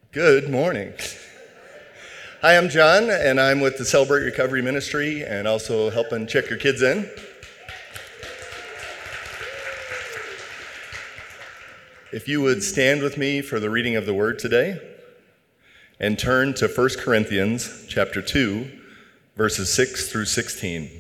Good morning. Hi, I'm John, and I'm with the Celebrate Recovery Ministry and also helping check your kids in. If you would stand with me for the reading of the word today and turn to 1 Corinthians chapter 2, verses 6 through 16.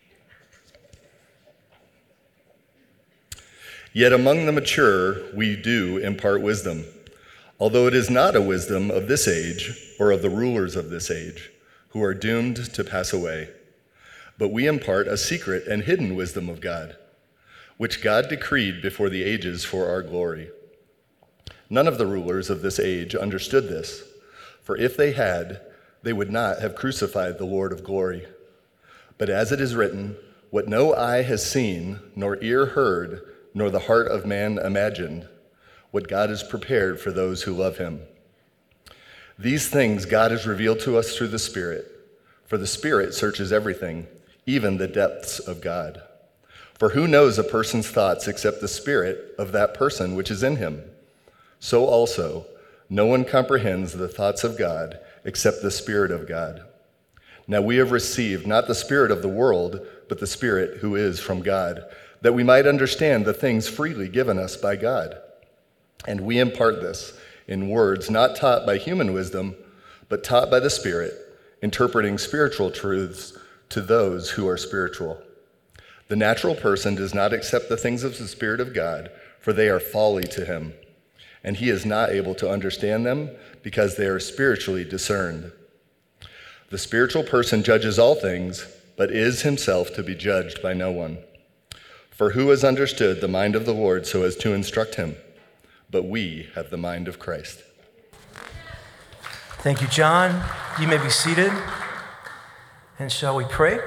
Yet among the mature we do impart wisdom, although it is not a wisdom of this age or of the rulers of this age, who are doomed to pass away. But we impart a secret and hidden wisdom of God, which God decreed before the ages for our glory. None of the rulers of this age understood this, for if they had, they would not have crucified the Lord of glory. But as it is written, what no eye has seen, nor ear heard, nor the heart of man imagined, what God has prepared for those who love him. These things God has revealed to us through the Spirit, for the Spirit searches everything, even the depths of God. For who knows a person's thoughts except the spirit of that person which is in him? So also, no one comprehends the thoughts of God except the Spirit of God. Now we have received not the spirit of the world, but the Spirit who is from God, that we might understand the things freely given us by God. And we impart this in words not taught by human wisdom, but taught by the Spirit, interpreting spiritual truths to those who are spiritual. The natural person does not accept the things of the Spirit of God, for they are folly to him, and he is not able to understand them because they are spiritually discerned. The spiritual person judges all things, but is himself to be judged by no one. For who has understood the mind of the Lord so as to instruct him? But we have the mind of Christ. Thank you, John. You may be seated. And shall we pray?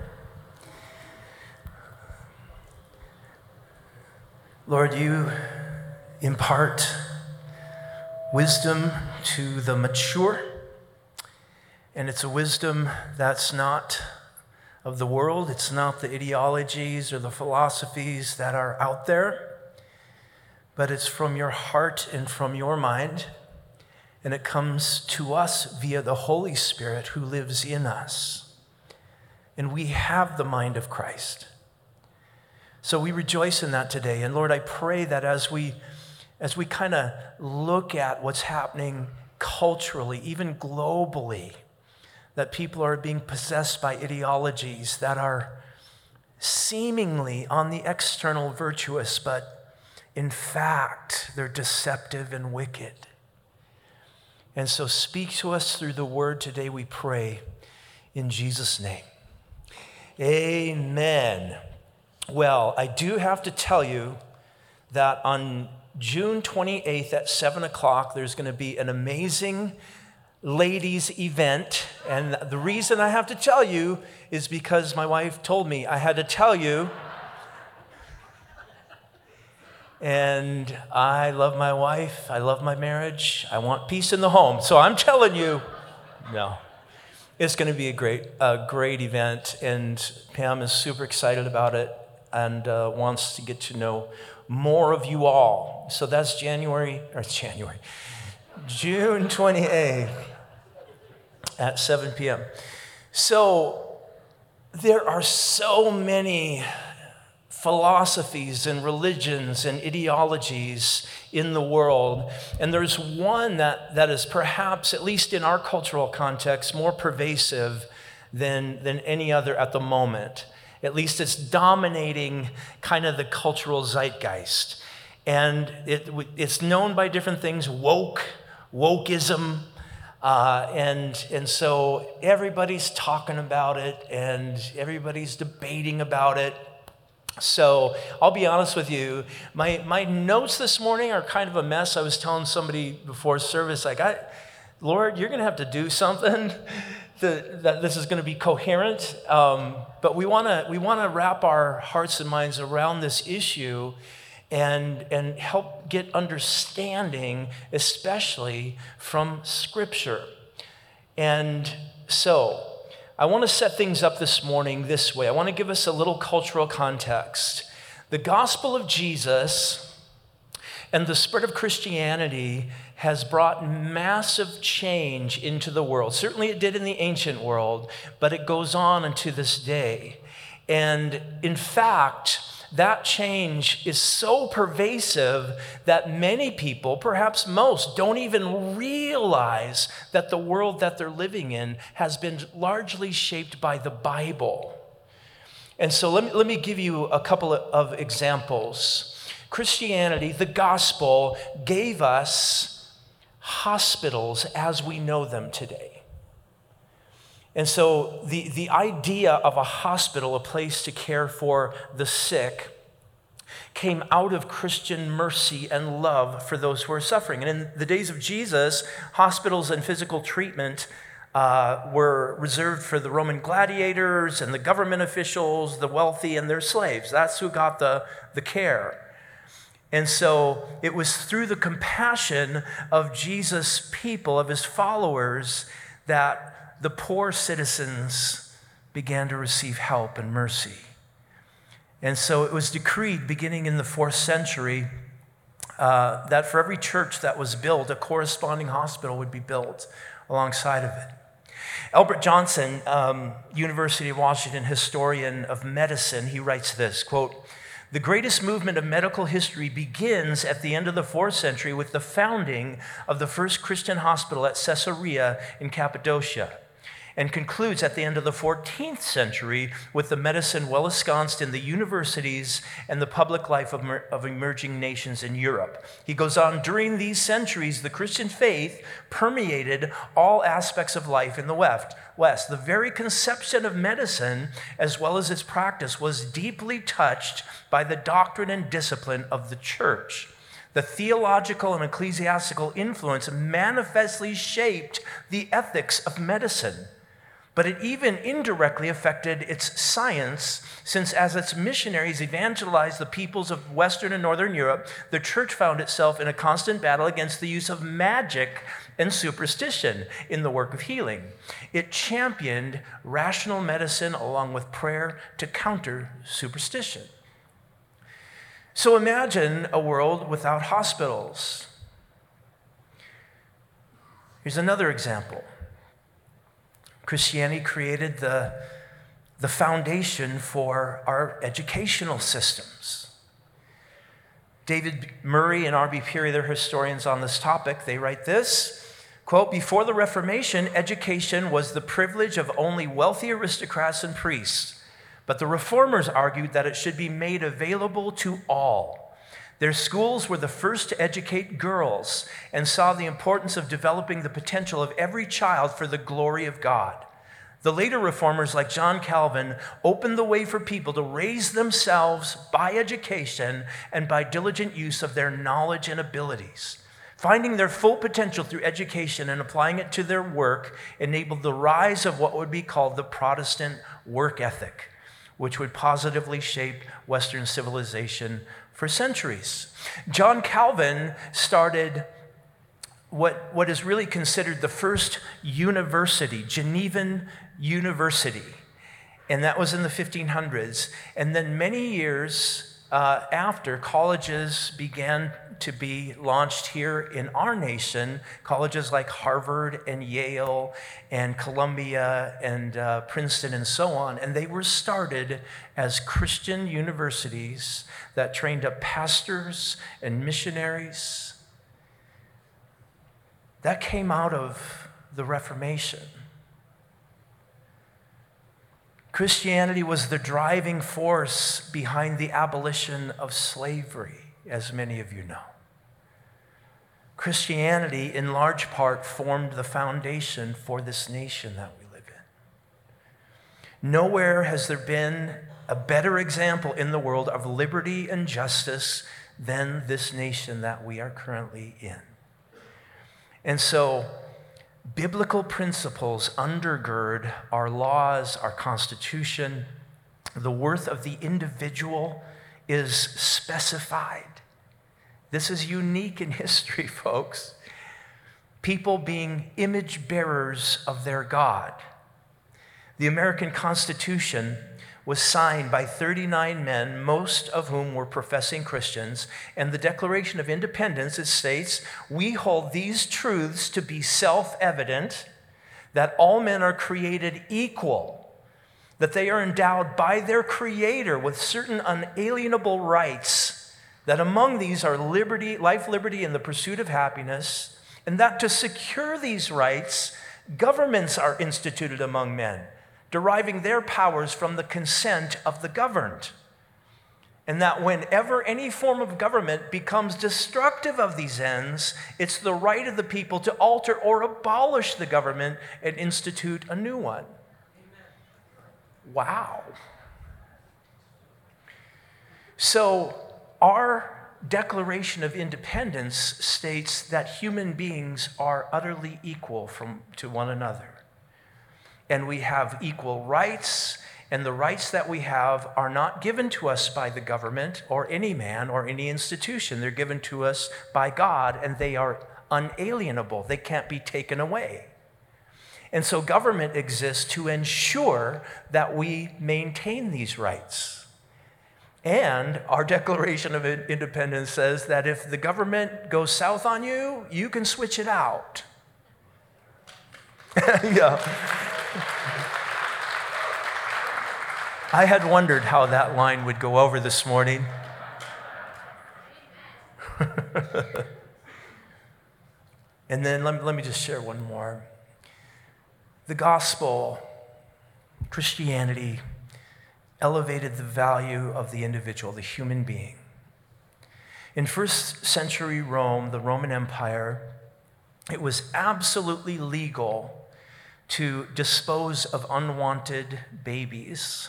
Lord, you impart wisdom to the mature, and it's a wisdom that's not of the world. It's not the ideologies or the philosophies that are out there, but it's from your heart and from your mind, and it comes to us via the Holy Spirit who lives in us. And we have the mind of Christ. So we rejoice in that today. And Lord, I pray that as we kind of look at what's happening culturally, even globally, that people are being possessed by ideologies that are seemingly on the external virtuous, but in fact, they're deceptive and wicked. And so speak to us through the word today, we pray, in Jesus' name. Amen. Well, I do have to tell you that on June 28th at 7 o'clock, there's going to be an amazing ladies event. And the reason I have to tell you is because my wife told me I had to tell you. And I love my wife. I love my marriage. I want peace in the home. So I'm telling you, no. It's going to be a great event. And Pam is super excited about it and wants to get to know more of you all. So that's June 28th at 7 p.m. So there are so many philosophies and religions and ideologies in the world. And there's one that is perhaps, at least in our cultural context, more pervasive than any other at the moment. At least it's dominating kind of the cultural zeitgeist. And it's known by different things, wokeism, and so everybody's talking about it and everybody's debating about it. So I'll be honest with you, my notes this morning are kind of a mess. I was telling somebody before service, Lord, you're going to have to do something that this is going to be coherent. But we want to wrap our hearts and minds around this issue and help get understanding, especially from Scripture. And so I want to set things up this morning this way. I want to give us a little cultural context. The gospel of Jesus And the spread of Christianity has brought massive change into the world. Certainly it did in the ancient world, but it goes on into this day. And in fact, that change is so pervasive that many people, perhaps most, don't even realize that the world that they're living in has been largely shaped by the Bible. And so let me give you a couple of examples. Christianity, the gospel, gave us hospitals as we know them today. And so the idea of a hospital, a place to care for the sick, came out of Christian mercy and love for those who are suffering. And in the days of Jesus, hospitals and physical treatment were reserved for the Roman gladiators and the government officials, the wealthy and their slaves. That's who got the care. And so it was through the compassion of Jesus' people, of his followers, that the poor citizens began to receive help and mercy. And so it was decreed, beginning in the 4th century, that for every church that was built, a corresponding hospital would be built alongside of it. Albert Johnson, University of Washington historian of medicine, he writes this, quote, "The greatest movement of medical history begins at the end of the 4th century with the founding of the first Christian hospital at Caesarea in Cappadocia, and concludes at the end of the 14th century with the medicine well ensconced in the universities and the public life of emerging nations in Europe." He goes on, "During these centuries, the Christian faith permeated all aspects of life in the West. The very conception of medicine, as well as its practice, was deeply touched by the doctrine and discipline of the church. The theological and ecclesiastical influence manifestly shaped the ethics of medicine. But it even indirectly affected its science, since as its missionaries evangelized the peoples of Western and Northern Europe, the church found itself in a constant battle against the use of magic and superstition in the work of healing. It championed rational medicine along with prayer to counter superstition." So imagine a world without hospitals. Here's another example. Christianity created the foundation for our educational systems. David Murray and R.B. Peary, they're historians on this topic, they write this, quote, "Before the Reformation, education was the privilege of only wealthy aristocrats and priests, but the Reformers argued that it should be made available to all. Their schools were the first to educate girls and saw the importance of developing the potential of every child for the glory of God. The later reformers, like John Calvin, opened the way for people to raise themselves by education and by diligent use of their knowledge and abilities. Finding their full potential through education and applying it to their work enabled the rise of what would be called the Protestant work ethic, which would positively shape Western civilization for centuries." John Calvin started what is really considered the first university, Genevan University, and that was in the 1500s. And then many years after, colleges began to be launched here in our nation, colleges like Harvard and Yale and Columbia and Princeton and so on, and they were started as Christian universities that trained up pastors and missionaries. That came out of the Reformation. Christianity was the driving force behind the abolition of slavery, as many of you know. Christianity, in large part, formed the foundation for this nation that we live in. Nowhere has there been a better example in the world of liberty and justice than this nation that we are currently in. And so, biblical principles undergird our laws, our Constitution. The worth of the individual is specified. This is unique in history, folks. People being image bearers of their God. The American Constitution was signed by 39 men, most of whom were professing Christians. And the Declaration of Independence, it states, "We hold these truths to be self-evident, that all men are created equal, that they are endowed by their Creator with certain unalienable rights, that among these are liberty, life, liberty, and the pursuit of happiness, and that to secure these rights, governments are instituted among men, deriving their powers from the consent of the governed. And that whenever any form of government becomes destructive of these ends, it's the right of the people to alter or abolish the government and institute a new one." Wow. So our Declaration of Independence states that human beings are utterly equal to one another. And we have equal rights, and the rights that we have are not given to us by the government or any man or any institution. They're given to us by God, and they are unalienable. They can't be taken away. And so government exists to ensure that we maintain these rights. And our Declaration of Independence says that if the government goes south on you, you can switch it out. Yeah. I had wondered how that line would go over this morning. And then let me just share one more. The gospel, Christianity, elevated the value of the individual, the human being. In first century Rome, the Roman Empire, it was absolutely legal to dispose of unwanted babies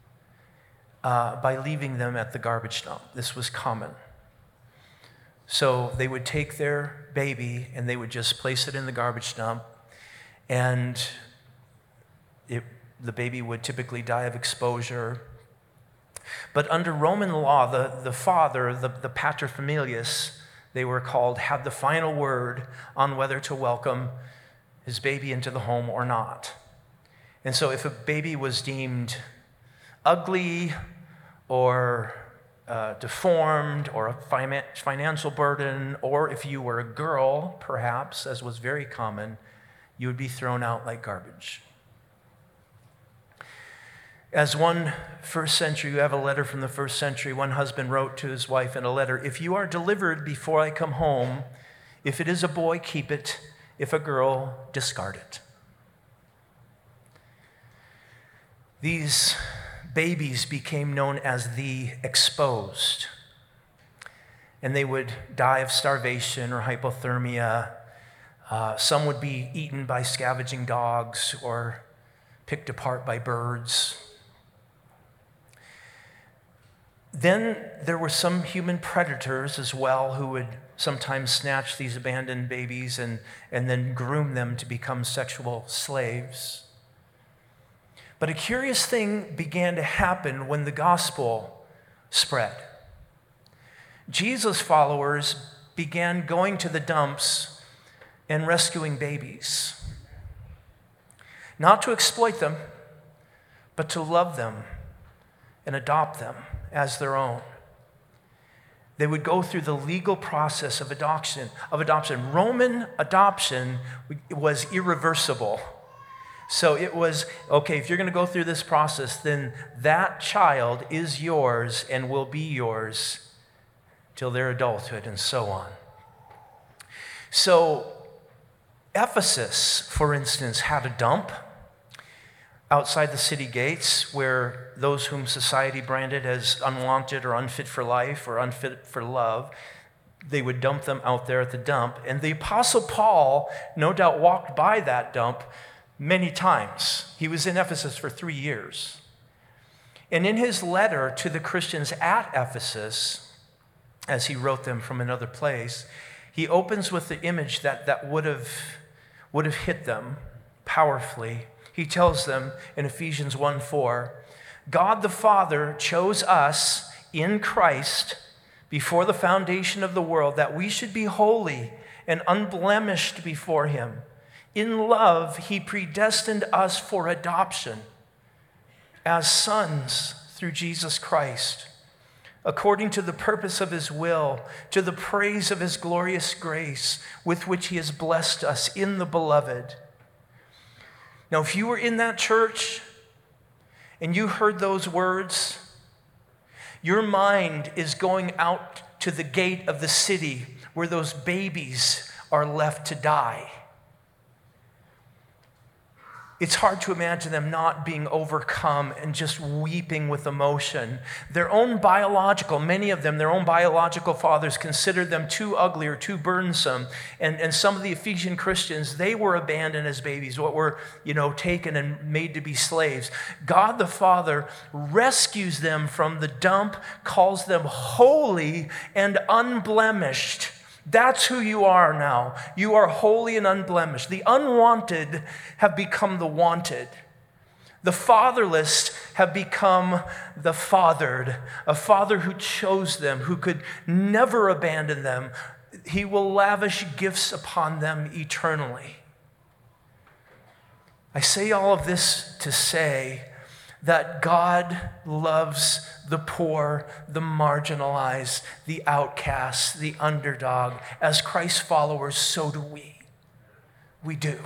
by leaving them at the garbage dump. This was common. So they would take their baby and they would just place it in the garbage dump, and the baby would typically die of exposure. But under Roman law, the father, the paterfamilias, they were called, had the final word on whether to welcome his baby into the home or not. And so if a baby was deemed ugly or deformed or a financial burden, or if you were a girl, perhaps, as was very common, you would be thrown out like garbage. As one first century, you have a letter from the first century, one husband wrote to his wife in a letter, "If you are delivered before I come home, if it is a boy, keep it. If a girl, discard it." These babies became known as the exposed, and they would die of starvation or hypothermia. Some would be eaten by scavenging dogs or picked apart by birds. Then there were some human predators as well who would sometimes snatch these abandoned babies and then groom them to become sexual slaves. But a curious thing began to happen when the gospel spread. Jesus' followers began going to the dumps and rescuing babies, not to exploit them, but to love them and adopt them as their own. They would go through the legal process of adoption. Roman adoption was irreversible. So it was, okay, if you're going to go through this process, then that child is yours and will be yours till their adulthood and so on. So Ephesus, for instance, had a dump outside the city gates where those whom society branded as unwanted or unfit for life or unfit for love, they would dump them out there at the dump. And the Apostle Paul no doubt walked by that dump many times. He was in Ephesus for 3 years. And in his letter to the Christians at Ephesus, as he wrote them from another place, he opens with the image that would have hit them powerfully. He tells them in Ephesians 1:4, "God the Father chose us in Christ before the foundation of the world, that we should be holy and unblemished before him. In love, he predestined us for adoption as sons through Jesus Christ, according to the purpose of his will, to the praise of his glorious grace, with which he has blessed us in the beloved. Now, if you were in that church and you heard those words, your mind is going out to the gate of the city where those babies are left to die. It's hard to imagine them not being overcome and just weeping with emotion. Many of them, their own biological fathers considered them too ugly or too burdensome. And some of the Ephesian Christians, they were abandoned as babies, what were, taken and made to be slaves. God the Father rescues them from the dump, calls them holy and unblemished. That's who you are now. You are holy and unblemished. The unwanted have become the wanted. The fatherless have become the fathered, a father who chose them, who could never abandon them. He will lavish gifts upon them eternally. I say all of this to say that God loves the poor, the marginalized, the outcasts, the underdog. As Christ's followers, so do we. We do.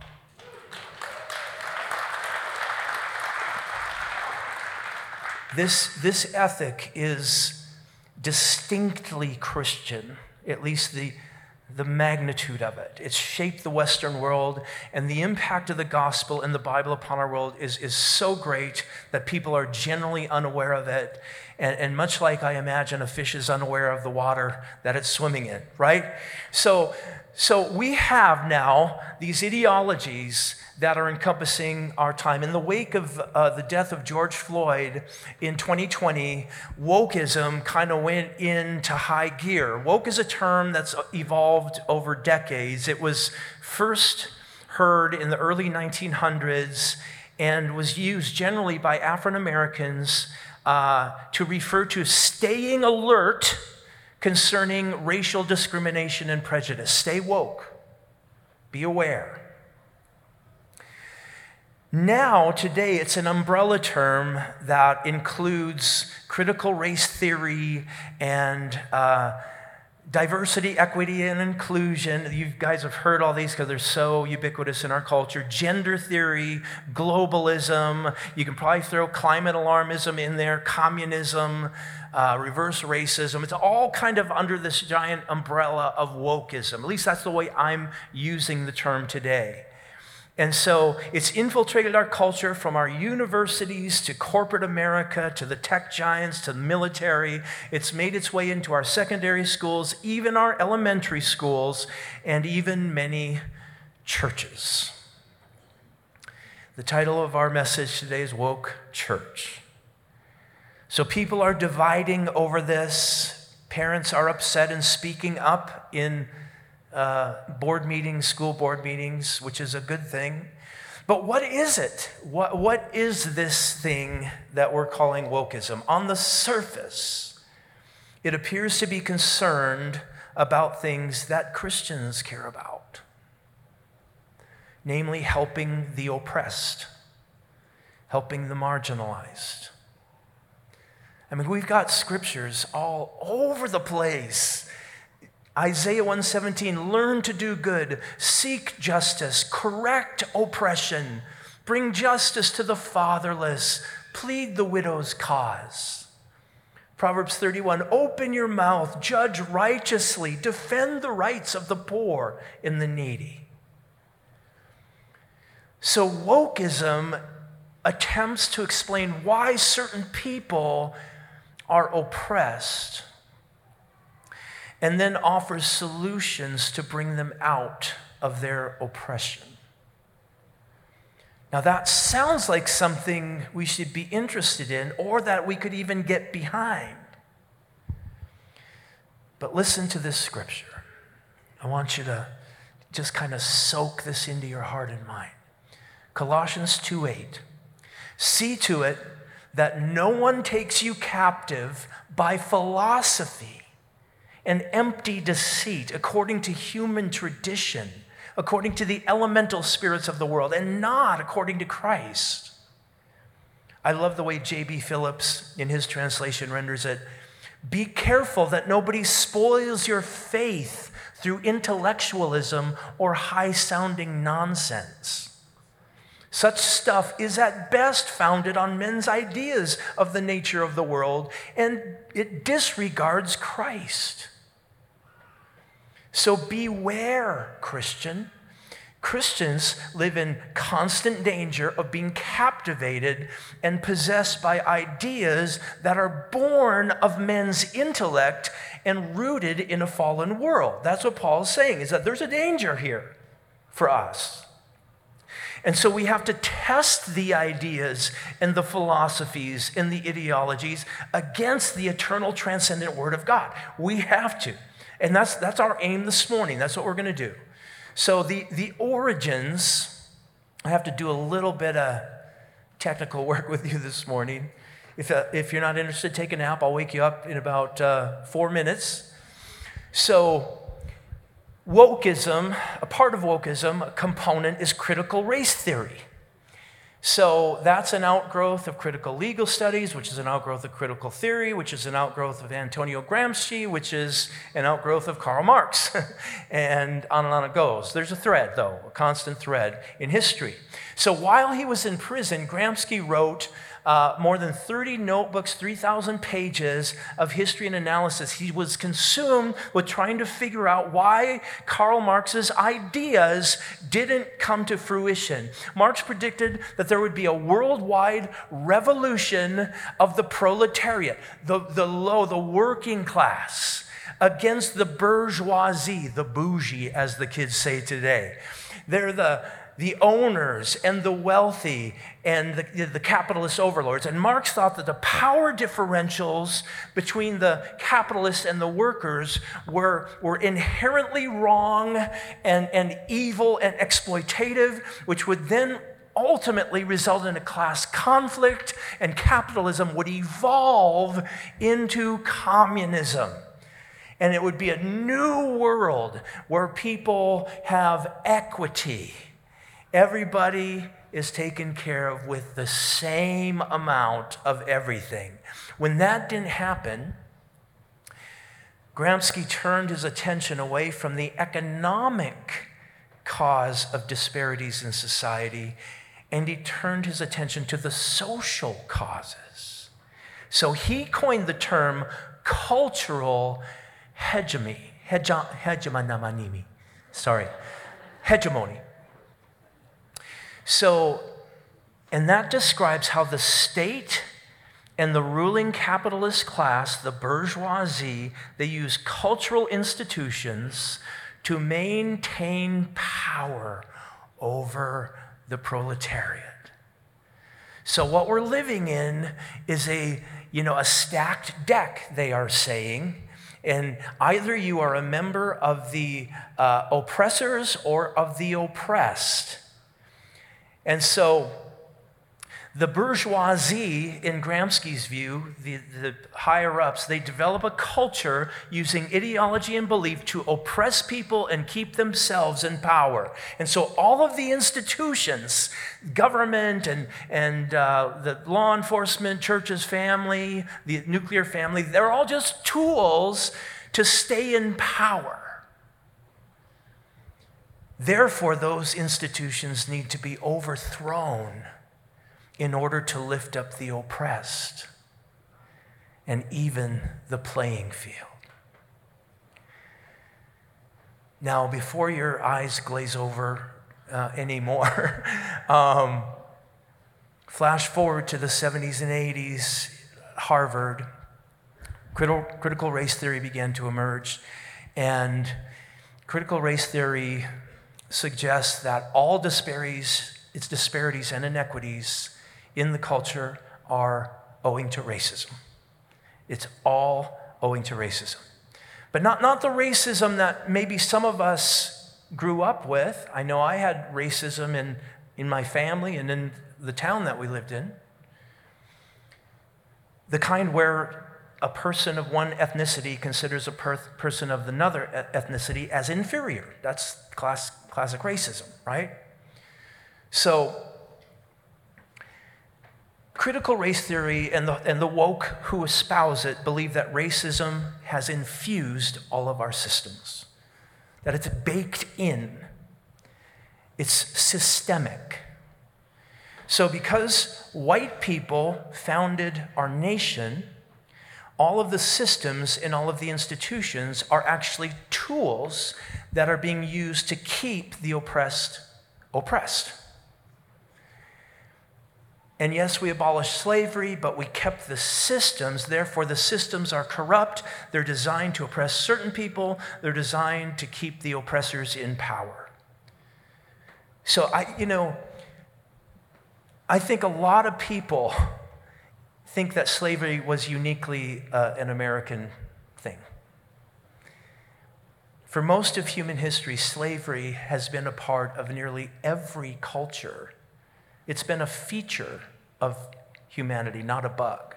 This ethic is distinctly Christian, at least the magnitude of it. It's shaped the Western world, and the impact of the gospel and the Bible upon our world is so great that people are generally unaware of it. And much like I imagine a fish is unaware of the water that it's swimming in, right? So we have now these ideologies that are encompassing our time. In the wake of the death of George Floyd in 2020, wokeism kind of went into high gear. Woke is a term that's evolved over decades. It was first heard in the early 1900s and was used generally by African Americans to refer to staying alert concerning racial discrimination and prejudice. Stay woke. Be aware. Now, today, it's an umbrella term that includes critical race theory and diversity, equity, and inclusion. You guys have heard all these because they're so ubiquitous in our culture. Gender theory, globalism. You can probably throw climate alarmism in there, communism, reverse racism. It's all kind of under this giant umbrella of wokeism. At least that's the way I'm using the term today. And so it's infiltrated our culture from our universities to corporate America to the tech giants to the military. It's made its way into our secondary schools, even our elementary schools, and even many churches. The title of our message today is Woke Church. So people are dividing over this. Parents are upset and speaking up in board meetings, school board meetings, which is a good thing. But what is it? What is this thing that we're calling wokeism? On the surface, it appears to be concerned about things that Christians care about, namely helping the oppressed, helping the marginalized. I mean, we've got scriptures all over the place. Isaiah 1:17, learn to do good, seek justice, correct oppression, bring justice to the fatherless, plead the widow's cause. Proverbs 31, open your mouth, judge righteously, defend the rights of the poor and the needy. So wokeism attempts to explain why certain people are oppressed, and then offers solutions to bring them out of their oppression. Now that sounds like something we should be interested in or that we could even get behind. But listen to this scripture. I want you to just kind of soak this into your heart and mind. Colossians 2:8. See to it that no one takes you captive by philosophy and empty deceit, according to human tradition, according to the elemental spirits of the world, and not according to Christ. I love the way J.B. Phillips in his translation renders it. Be careful that nobody spoils your faith through intellectualism or high-sounding nonsense. Such stuff is at best founded on men's ideas of the nature of the world, and it disregards Christ. So beware, Christian. Christians live in constant danger of being captivated and possessed by ideas that are born of men's intellect and rooted in a fallen world. That's what Paul is saying, is that there's a danger here for us. And so we have to test the ideas and the philosophies and the ideologies against the eternal transcendent Word of God. We have to. And that's our aim this morning. That's what we're going to do. So the origins, I have to do a little bit of technical work with you this morning. If you're not interested, take a nap. I'll wake you up in about 4 minutes. So wokeism, a part of wokeism, a component is critical race theory. So that's an outgrowth of critical legal studies, which is an outgrowth of critical theory, which is an outgrowth of Antonio Gramsci, which is an outgrowth of Karl Marx, and on it goes. There's a thread, though, a constant thread in history. So while he was in prison, Gramsci wrote more than 30 notebooks, 3,000 pages of history and analysis. He was consumed with trying to figure out why Karl Marx's ideas didn't come to fruition. Marx predicted that there would be a worldwide revolution of the proletariat, the working class, against the bourgeoisie, the bougie, as the kids say today. They're the owners and the wealthy and the capitalist overlords. And Marx thought that the power differentials between the capitalists and the workers were inherently wrong and evil and exploitative, which would then ultimately result in a class conflict, and capitalism would evolve into communism. And it would be a new world where people have equity. Everybody is taken care of with the same amount of everything. When that didn't happen, Gramsci turned his attention away from the economic cause of disparities in society, and he turned his attention to the social causes. So he coined the term cultural hegemony. So, and that describes how the state and the ruling capitalist class, the bourgeoisie, they use cultural institutions to maintain power over the proletariat. So what we're living in is a stacked deck, they are saying. And either you are a member of the oppressors or of the oppressed. And so the bourgeoisie, in Gramsci's view, the higher-ups, they develop a culture using ideology and belief to oppress people and keep themselves in power. And so all of the institutions, government and the law enforcement, churches, family, the nuclear family, they're all just tools to stay in power. Therefore, those institutions need to be overthrown in order to lift up the oppressed and even the playing field. Now, before your eyes glaze over anymore, flash forward to the 70s and 80s, Harvard, critical race theory began to emerge, and critical race theory suggests that all disparities and inequities in the culture are owing to racism. It's all owing to racism. But not the racism that maybe some of us grew up with. I know I had racism in my family and in the town that we lived in. The kind where a person of one ethnicity considers a person of another ethnicity as inferior. That's classic racism, right? So Critical race theory and the woke who espouse it believe that racism has infused all of our systems, that it's baked in. It's systemic. So because white people founded our nation, all of the systems and all of the institutions are actually tools that are being used to keep the oppressed oppressed. And yes, we abolished slavery, but we kept the systems. Therefore, the systems are corrupt. They're designed to oppress certain people. They're designed to keep the oppressors in power. So I think a lot of people think that slavery was uniquely an American thing. For most of human history, slavery has been a part of nearly every culture. It's been a feature of humanity, not a bug.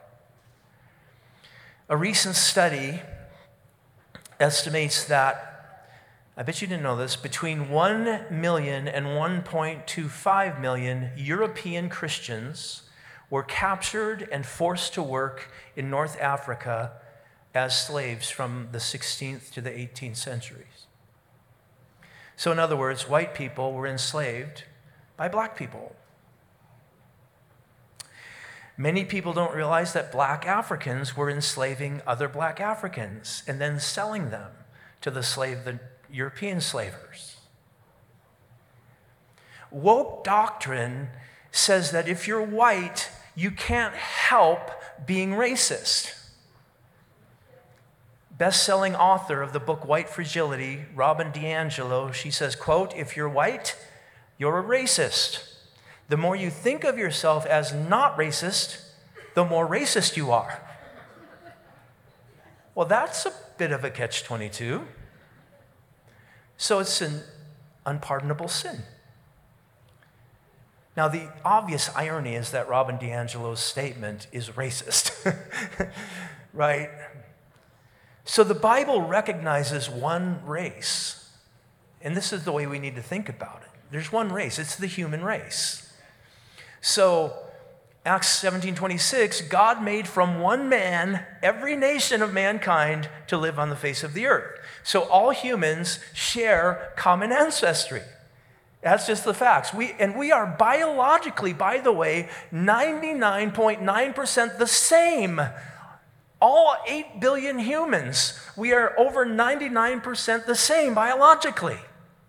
A recent study estimates that, I bet you didn't know this, between 1 million and 1.25 million European Christians were captured and forced to work in North Africa as slaves from the 16th to the 18th centuries. So in other words, white people were enslaved by black people. Many people don't realize that black Africans were enslaving other black Africans and then selling them to the European slavers. Woke doctrine says that if you're white, you can't help being racist. Best-selling author of the book White Fragility, Robin DiAngelo, she says, quote, "If you're white, you're a racist. The more you think of yourself as not racist, the more racist you are." Well, that's a bit of a catch-22. So it's an unpardonable sin. Now, the obvious irony is that Robin DiAngelo's statement is racist, right? So the Bible recognizes one race, and this is the way we need to think about it. There's one race. It's the human race. So Acts 17:26, God made from one man every nation of mankind to live on the face of the earth. So all humans share common ancestry. That's just the facts. We are biologically, by the way, 99.9% the same. All 8 billion humans, we are over 99% the same biologically.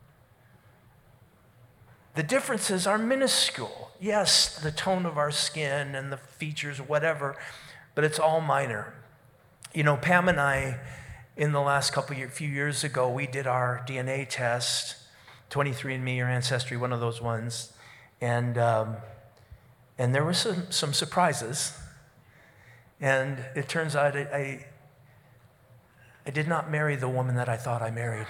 The differences are minuscule. Yes, the tone of our skin and the features, whatever, but it's all minor. You know, Pam and I, in the last few years ago, we did our DNA test, 23andMe or Ancestry, one of those ones, and there were some surprises. And it turns out I did not marry the woman that I thought I married.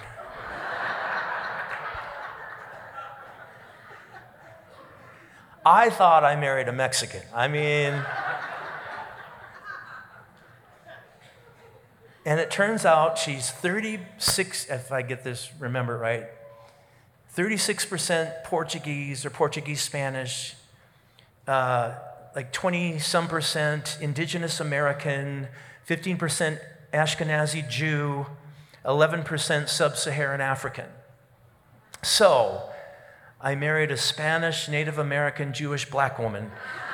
I thought I married a Mexican. And it turns out she's 36, if I get this, remember right, 36% Portuguese or Portuguese Spanish, like 20-some% Indigenous American, 15% Ashkenazi Jew, 11% Sub-Saharan African. So, I married a Spanish, Native American, Jewish black woman.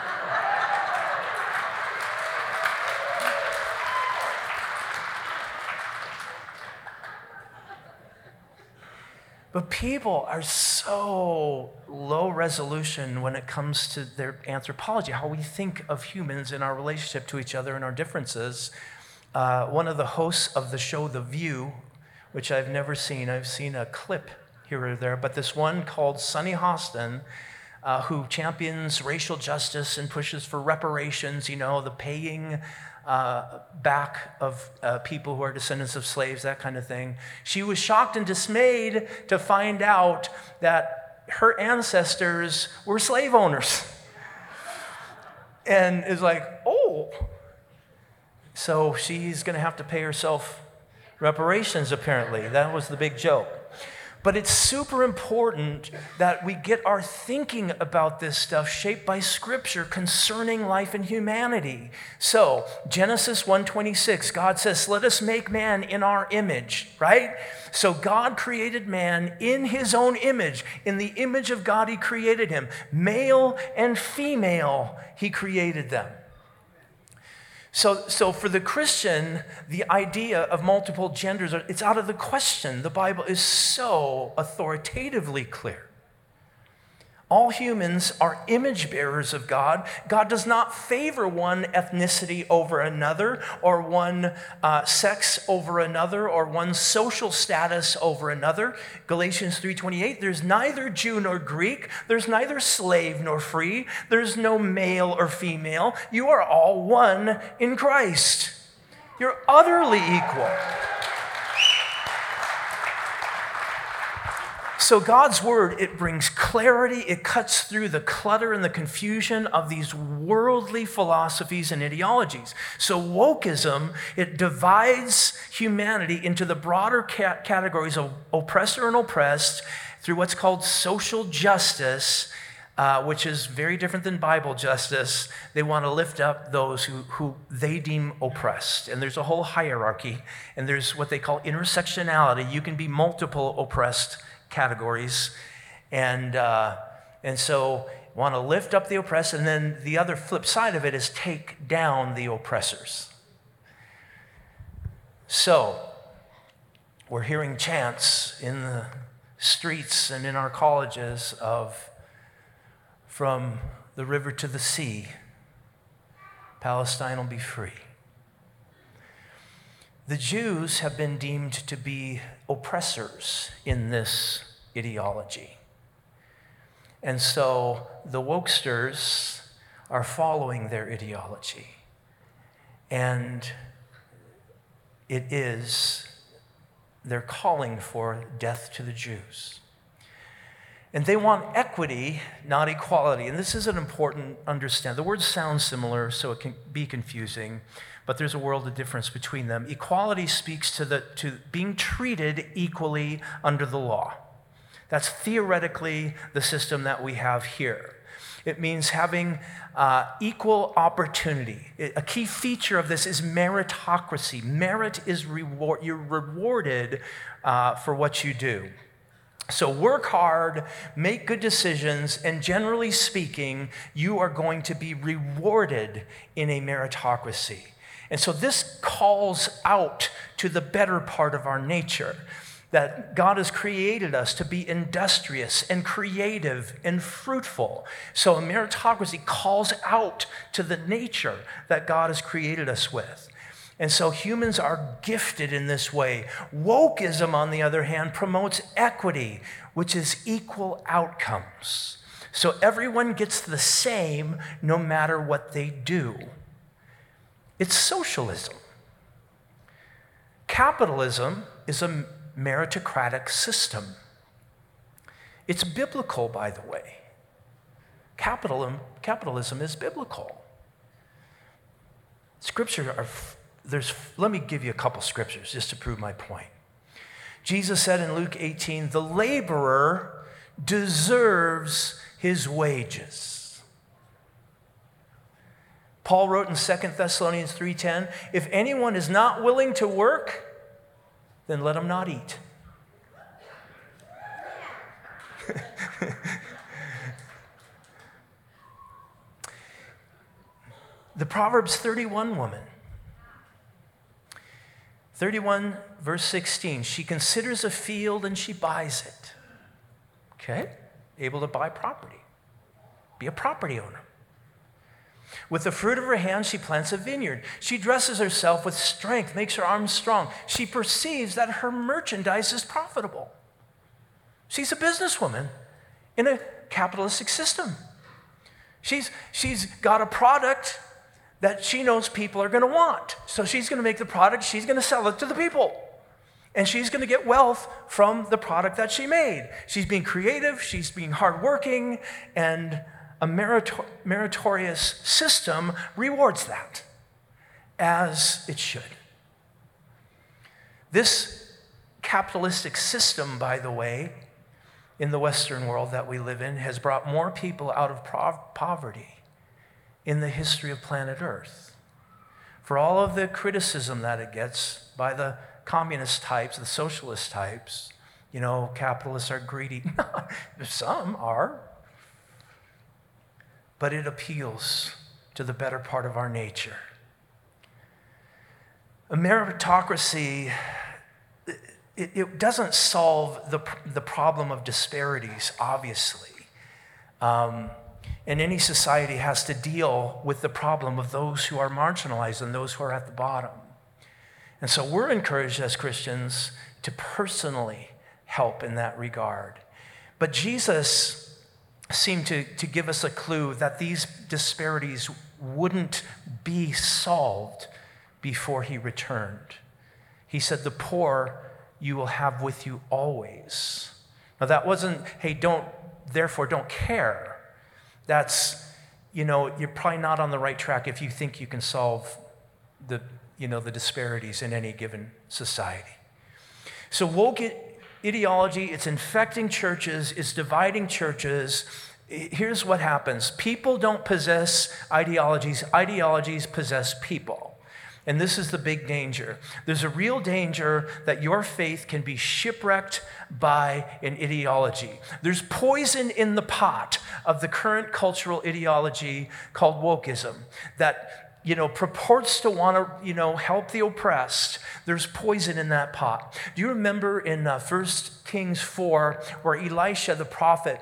But people are so low resolution when it comes to their anthropology, how we think of humans in our relationship to each other and our differences. One of the hosts of the show The View, which I've never seen, I've seen a clip here or there, but this one called Sunny Hostin, who champions racial justice and pushes for reparations, the paying back of people who are descendants of slaves, that kind of thing. She was shocked and dismayed to find out that her ancestors were slave owners. And is like, oh. So she's going to have to pay herself reparations, apparently. That was the big joke. But it's super important that we get our thinking about this stuff shaped by Scripture concerning life and humanity. So, Genesis 1:26, God says, let us make man in our image, right? So God created man in his own image. In the image of God, he created him. Male and female, he created them. So for the Christian, the idea of multiple genders, it's out of the question. The Bible is so authoritatively clear. All humans are image bearers of God. God does not favor one ethnicity over another, or one sex over another, or one social status over another. Galatians 3:28, there's neither Jew nor Greek, there's neither slave nor free, there's no male or female. You are all one in Christ. You're utterly equal. So God's word, it brings clarity. It cuts through the clutter and the confusion of these worldly philosophies and ideologies. So wokeism, it divides humanity into the broader categories of oppressor and oppressed through what's called social justice, which is very different than Bible justice. They want to lift up those who they deem oppressed. And there's a whole hierarchy, and there's what they call intersectionality. You can be multiple oppressed categories, and so want to lift up the oppressed, and then the other flip side of it is take down the oppressors. So we're hearing chants in the streets and in our colleges of from the river to the sea, Palestine will be free. The Jews have been deemed to be oppressors in this ideology. And so the wokesters are following their ideology. And they're calling for death to the Jews. And they want equity, not equality. And this is an important understand. The words sound similar, so it can be confusing, but there's a world of difference between them. Equality speaks to being treated equally under the law. That's theoretically the system that we have here. It means having equal opportunity. A key feature of this is meritocracy. Merit is reward. You're rewarded for what you do. So work hard, make good decisions, and generally speaking, you are going to be rewarded in a meritocracy. And so this calls out to the better part of our nature, that God has created us to be industrious and creative and fruitful. So a meritocracy calls out to the nature that God has created us with. And so humans are gifted in this way. Wokeism, on the other hand, promotes equity, which is equal outcomes. So everyone gets the same no matter what they do. It's socialism. Capitalism is a meritocratic system. It's biblical, by the way. Capitalism is biblical. Let me give you a couple scriptures just to prove my point. Jesus said in Luke 18, the laborer deserves his wages. Paul wrote in 2 Thessalonians 3:10, if anyone is not willing to work, then let him not eat. The Proverbs 31 woman, 31 verse 16, she considers a field and she buys it. Okay? Able to buy property. Be a property owner. With the fruit of her hands, she plants a vineyard. She dresses herself with strength, makes her arms strong. She perceives that her merchandise is profitable. She's a businesswoman in a capitalistic system. She's got a product that she knows people are going to want. So she's going to make the product, she's going to sell it to the people. And she's going to get wealth from the product that she made. She's being creative, she's being hardworking, and a meritorious system rewards that, as it should. This capitalistic system, by the way, in the Western world that we live in, has brought more people out of poverty in the history of planet Earth. For all of the criticism that it gets by the communist types, the socialist types, capitalists are greedy. Some are. But it appeals to the better part of our nature. A meritocracy, it doesn't solve the problem of disparities, obviously. And any society has to deal with the problem of those who are marginalized and those who are at the bottom. And so we're encouraged as Christians to personally help in that regard. But Jesus seemed to give us a clue that these disparities wouldn't be solved before he returned. He said, the poor you will have with you always. Now that wasn't, hey, therefore don't care. That's, you're probably not on the right track if you think you can solve the disparities in any given society. So woke ideology, it's infecting churches, it's dividing churches. Here's what happens. People don't possess ideologies. Ideologies possess people. And this is the big danger. There's a real danger that your faith can be shipwrecked by an ideology. There's poison in the pot of the current cultural ideology called wokeism that purports to want to, help the oppressed. There's poison in that pot. Do you remember in 1 Kings 4 where Elisha the prophet,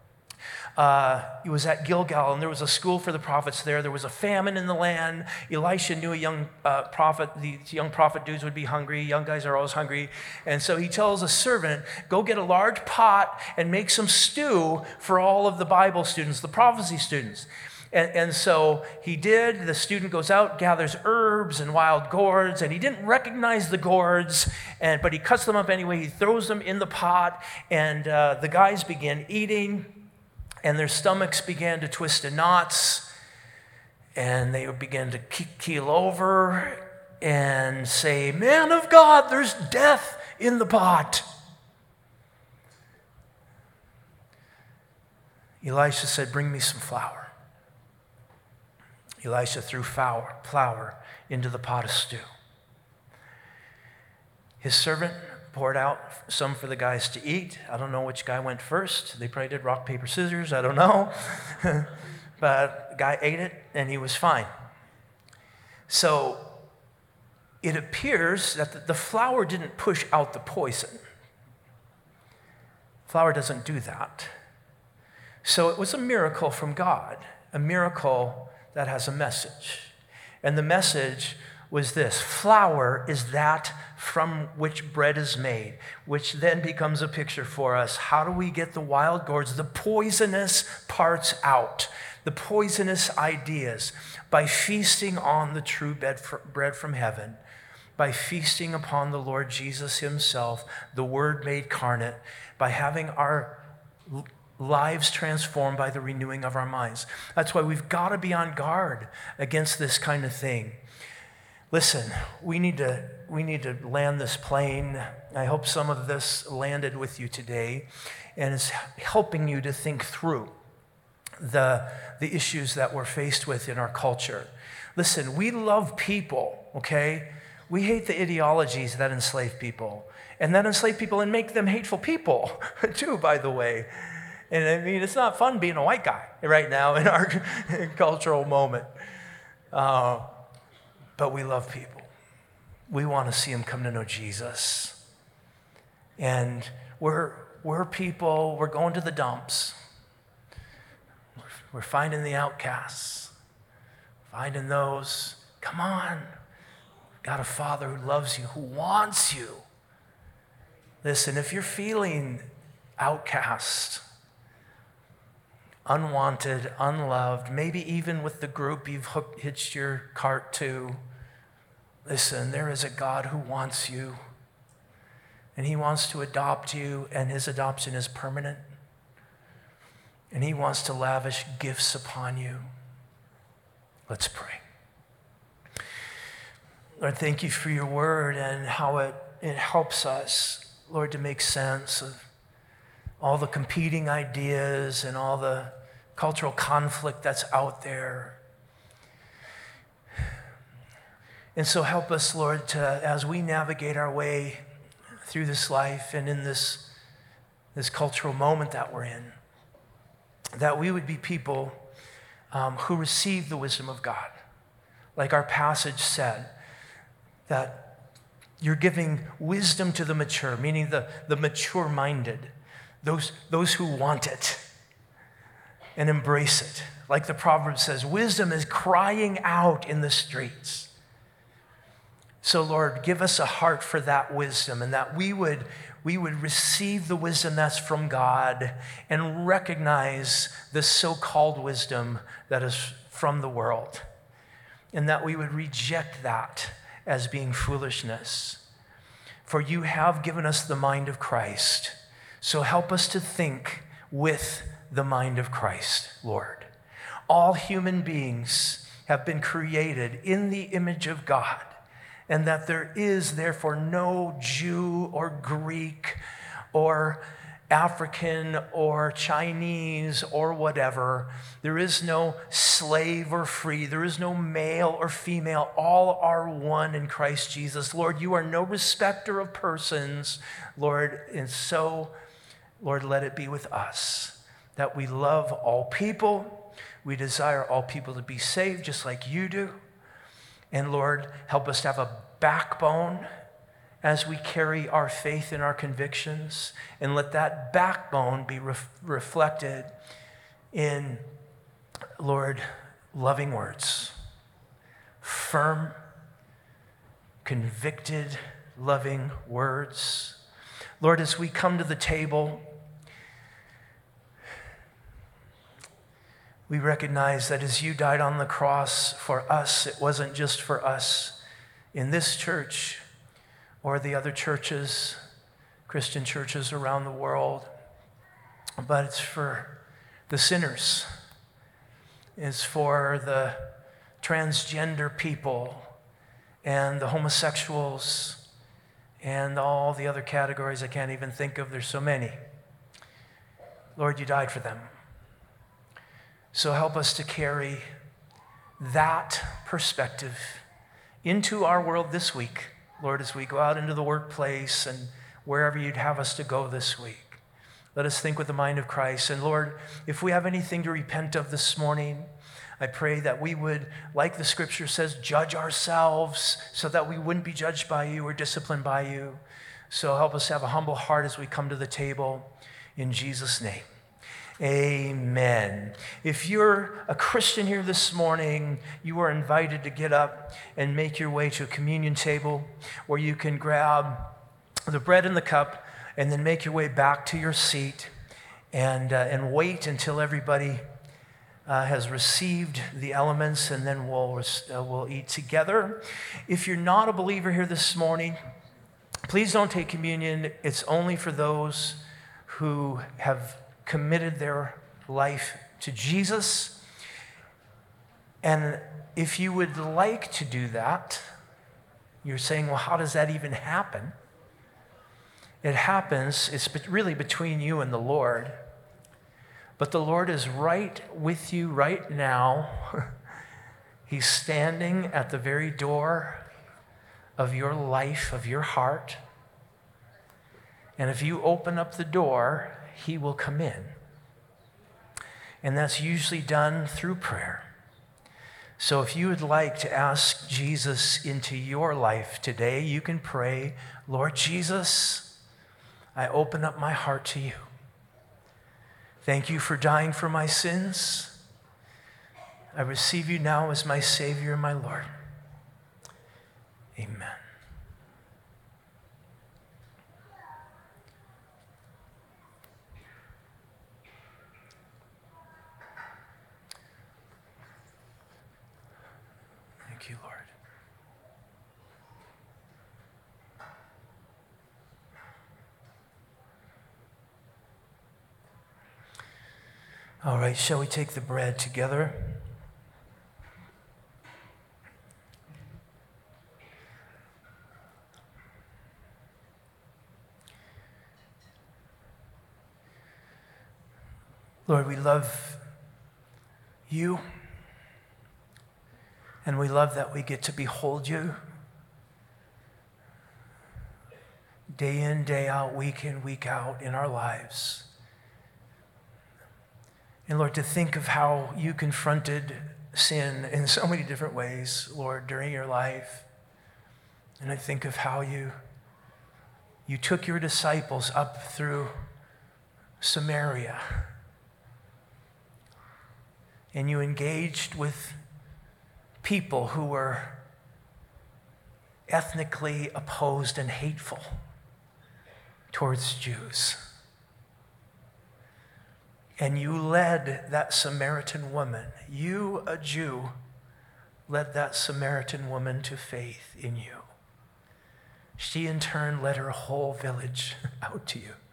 he was at Gilgal, and there was a school for the prophets there. There was a famine in the land. Elisha knew a young prophet. These young prophet dudes would be hungry. Young guys are always hungry. And so he tells a servant, go get a large pot and make some stew for all of the Bible students, the prophecy students. And so he did. The student goes out, gathers herbs and wild gourds, and he didn't recognize the gourds, but he cuts them up anyway. He throws them in the pot, and the guys begin eating, and their stomachs began to twist in knots, and they began to keel over and say, "Man of God, there's death in the pot." Elisha said, "Bring me some flour." Elisha threw flour into the pot of stew. His servant poured out some for the guys to eat. I don't know which guy went first. They probably did rock, paper, scissors. I don't know. But the guy ate it, and he was fine. So it appears that the flour didn't push out the poison. Flour doesn't do that. So it was a miracle from God, a miracle that has a message. And the message was this: flour is that from which bread is made, which then becomes a picture for us. How do we get the wild gourds, the poisonous parts out, the poisonous ideas? By feasting on the true bread from heaven, by feasting upon the Lord Jesus himself, the Word made carnate, by having our lives transformed by the renewing of our minds. That's why we've got to be on guard against this kind of thing. Listen, we need to land this plane. I hope some of this landed with you today and is helping you to think through the issues that we're faced with in our culture. Listen, we love people, okay? We hate the ideologies that enslave people, and that enslave people and make them hateful people too, by the way. And I mean, it's not fun being a white guy right now in our cultural moment. But we love people. We want to see them come to know Jesus. And we're people, we're going to the dumps. We're finding the outcasts, finding those. Come on. Got a Father who loves you, who wants you. Listen, if you're feeling outcast, unwanted, unloved, maybe even with the group you've hitched your cart to, listen, there is a God who wants you, and he wants to adopt you, and his adoption is permanent, and he wants to lavish gifts upon you. Let's pray. Lord, thank you for your word and how it helps us Lord, to make sense of all the competing ideas and all the cultural conflict that's out there. And so help us, Lord, to, as we navigate our way through this life and in this cultural moment that we're in, that we would be people who receive the wisdom of God. Like our passage said, that you're giving wisdom to the mature, meaning the mature-minded, those who want it and embrace it. Like the proverb says, wisdom is crying out in the streets. So Lord, give us a heart for that wisdom, and that we would receive the wisdom that's from God and recognize the so-called wisdom that is from the world, and that we would reject that as being foolishness. For you have given us the mind of Christ. So help us to think with the mind of Christ, Lord. All human beings have been created in the image of God, and that there is therefore no Jew or Greek or African or Chinese or whatever. There is no slave or free. There is no male or female. All are one in Christ Jesus. Lord, you are no respecter of persons, Lord. And so, Lord, let it be with us that we love all people. We desire all people to be saved just like you do. And Lord, help us to have a backbone as we carry our faith and our convictions, and let that backbone be reflected in, Lord, loving words, firm, convicted, loving words. Lord, as we come to the table, we recognize that as you died on the cross for us, it wasn't just for us in this church or the other churches, Christian churches around the world, but it's for the sinners. It's for the transgender people and the homosexuals and all the other categories I can't even think of. There's so many. Lord, you died for them. So help us to carry that perspective into our world this week, Lord, as we go out into the workplace and wherever you'd have us to go this week. Let us think with the mind of Christ. And Lord, if we have anything to repent of this morning, I pray that we would, like the scripture says, judge ourselves so that we wouldn't be judged by you or disciplined by you. So help us have a humble heart as we come to the table. In Jesus' name. Amen. If you're a Christian here this morning, you are invited to get up and make your way to a communion table where you can grab the bread and the cup and then make your way back to your seat and wait until everybody has received the elements, and then we'll eat together. If you're not a believer here this morning, please don't take communion. It's only for those who have committed their life to Jesus. And if you would like to do that, you're saying, well, how does that even happen? It happens, it's really between you and the Lord. But the Lord is right with you right now. He's standing at the very door of your life, of your heart. And if you open up the door, he will come in. And that's usually done through prayer. So if you would like to ask Jesus into your life today, you can pray, Lord Jesus, I open up my heart to you. Thank you for dying for my sins. I receive you now as my Savior and my Lord. Amen. Thank you, Lord. All right, shall we take the bread together? Lord, we love you, and we love that we get to behold you day in, day out, week in, week out in our lives. And Lord, to think of how you confronted sin in so many different ways, Lord, during your life. And I think of how you took your disciples up through Samaria, and you engaged with people who were ethnically opposed and hateful towards Jews. And you led that Samaritan woman, you, a Jew, led that Samaritan woman to faith in you. She in turn led her whole village out to you.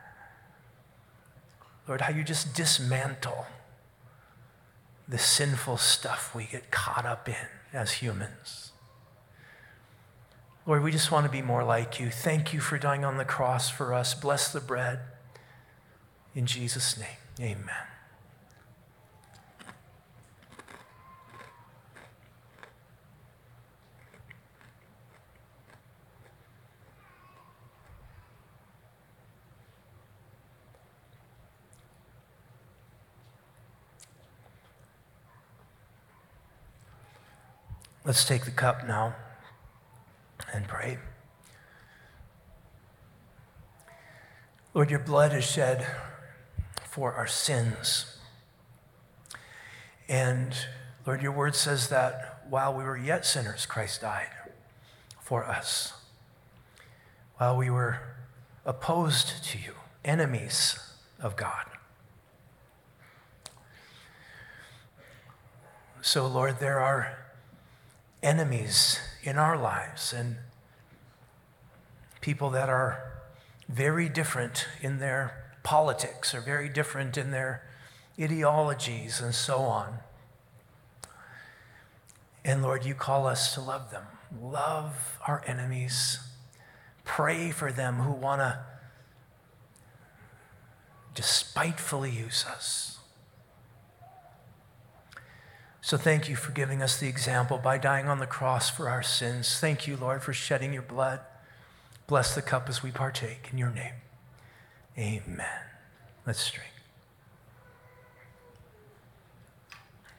Lord, how you just dismantle the sinful stuff we get caught up in as humans. Lord, we just want to be more like you. Thank you for dying on the cross for us. Bless the bread. In Jesus' name, amen. Let's take the cup now and pray. Lord, your blood is shed for our sins. And Lord, your word says that while we were yet sinners, Christ died for us. While we were opposed to you, enemies of God. So Lord, there are enemies in our lives and people that are very different in their politics or very different in their ideologies and so on. And Lord, you call us to love them. Love our enemies. Pray for them who want to despitefully use us. So thank you for giving us the example by dying on the cross for our sins. Thank you, Lord, for shedding your blood. Bless the cup as we partake in your name. Amen. Let's drink.